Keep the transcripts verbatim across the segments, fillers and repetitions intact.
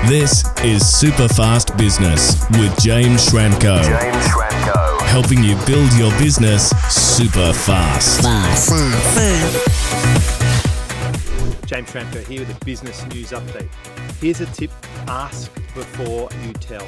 This is Superfast Business with James Schramko. James Schramko. Helping you build your business super fast. Fast. Fast. James Schramko here with a business news update. Here's a tip: ask before you tell.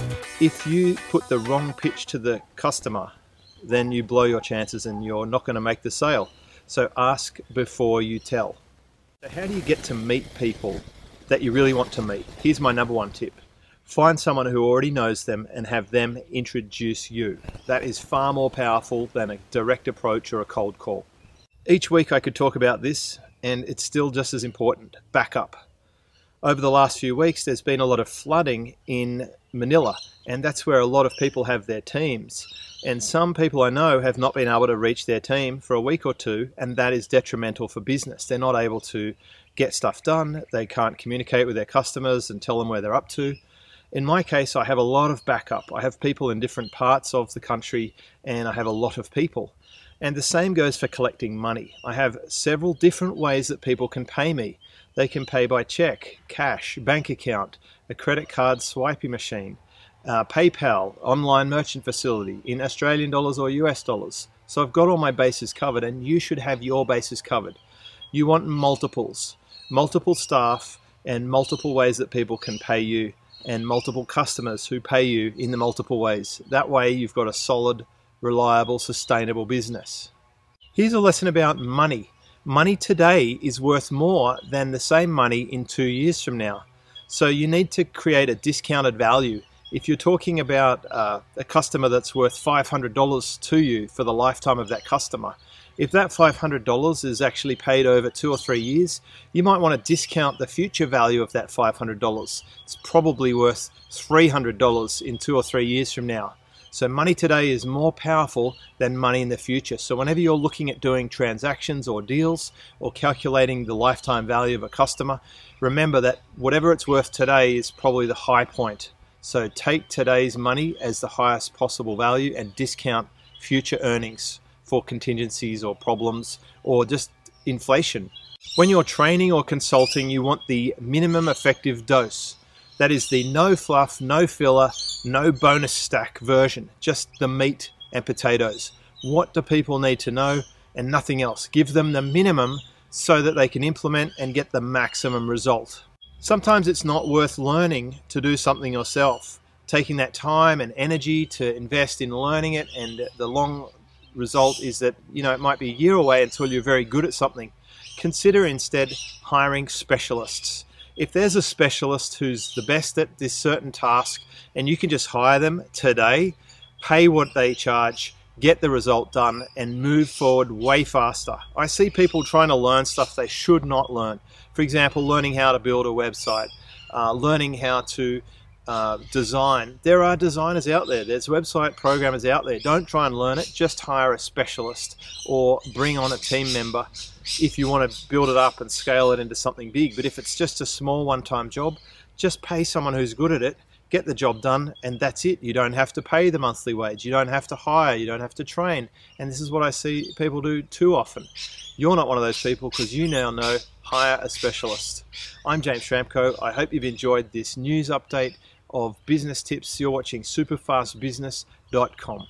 If you put the wrong pitch to the customer, then you blow your chances and you're not going to make the sale. So ask before you tell. So how do you get to meet people that you really want to meet? Here's my number one tip. Find someone who already knows them and have them introduce you. That is far more powerful than a direct approach or a cold call. Each week I could talk about this, and it's still just as important. Backup. Over the last few weeks, there's been a lot of flooding in Manila, and that's where a lot of people have their teams. And some people I know have not been able to reach their team for a week or two, and that is detrimental for business. They're not able to get stuff done. They can't communicate with their customers and tell them where they're up to. In my case, I have a lot of backup. I have people in different parts of the country, and I have a lot of people. And the same goes for collecting money. I have several different ways that people can pay me. They can pay by check, cash, bank account, a credit card swiping machine, uh, PayPal, online merchant facility in Australian dollars or U S dollars. So I've got all my bases covered, and you should have your bases covered. You want multiples, multiple staff and multiple ways that people can pay you, and multiple customers who pay you in the multiple ways. That way you've got a solid, reliable, sustainable business. Here's a lesson about money. Money today is worth more than the same money in two years from now. So you need to create a discounted value. If you're talking about uh, a customer that's worth five hundred dollars to you for the lifetime of that customer, if that five hundred dollars is actually paid over two or three years, you might want to discount the future value of that five hundred dollars. It's probably worth three hundred dollars in two or three years from now. So money today is more powerful than money in the future. So whenever you're looking at doing transactions or deals or calculating the lifetime value of a customer, remember that whatever it's worth today is probably the high point. So take today's money as the highest possible value and discount future earnings for contingencies or problems or just inflation. When you're training or consulting, you want the minimum effective dose. That is the no fluff, no filler, no bonus stack version, just the meat and potatoes. What do people need to know and nothing else? Give them the minimum so that they can implement and get the maximum result. Sometimes it's not worth learning to do something yourself, taking that time and energy to invest in learning it, and the long result is that, you know, it might be a year away until you're very good at something. Consider instead hiring specialists. If there's a specialist who's the best at this certain task and you can just hire them today, pay what they charge, get the result done, and move forward way faster. I see people trying to learn stuff they should not learn. For example, learning how to build a website, uh, learning how to uh, design. There are designers out there. There's website programmers out there. Don't try and learn it. Just hire a specialist or bring on a team member if you want to build it up and scale it into something big. But if it's just a small one-time job, just pay someone who's good at it, get the job done, and that's it. You don't have to pay the monthly wage. You don't have to hire. You don't have to train. And this is what I see people do too often. You're not one of those people because you now know, hire a specialist. I'm James Schramko. I hope you've enjoyed this news update of business tips. You're watching superfast business dot com.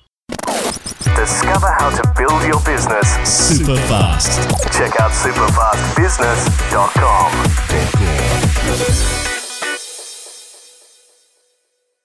Discover how to build your business Super fast. Check out superfast business dot com.